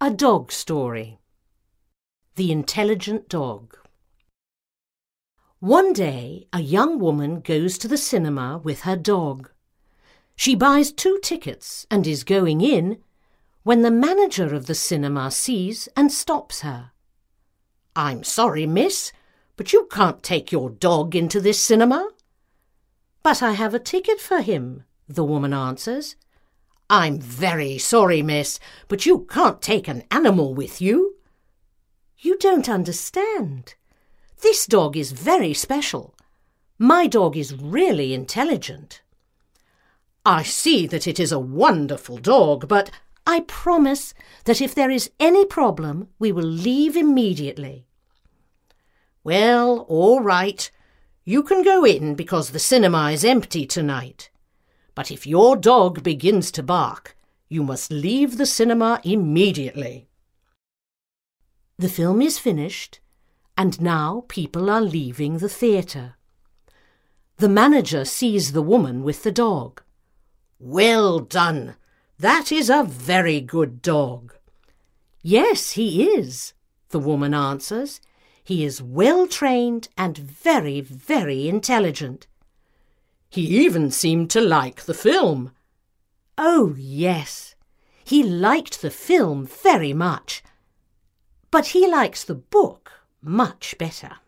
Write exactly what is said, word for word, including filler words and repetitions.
A Dog Story. The Intelligent Dog. One day, a young woman goes to the cinema with her dog. She buys two tickets and is going in when the manager of the cinema sees and stops her. "I'm sorry, miss, but you can't take your dog into this cinema." "But I have a ticket for him," the woman answers. "I'm very sorry, miss, but you can't take an animal with you." "You don't understand. This dog is very special. My dog is really intelligent." "I see that it is a wonderful dog, but—" "I promise that if there is any problem, we will leave immediately." "Well, all right. You can go in because the cinema is empty tonight. But if your dog begins to bark, you must leave the cinema immediately." The film is finished, and now people are leaving the theatre. The manager sees the woman with the dog. "Well done! That is a very good dog." "Yes, he is," the woman answers. "He is well trained and very, very intelligent." "He even seemed to like the film." "Oh, yes. He liked the film very much. But he likes the book much better."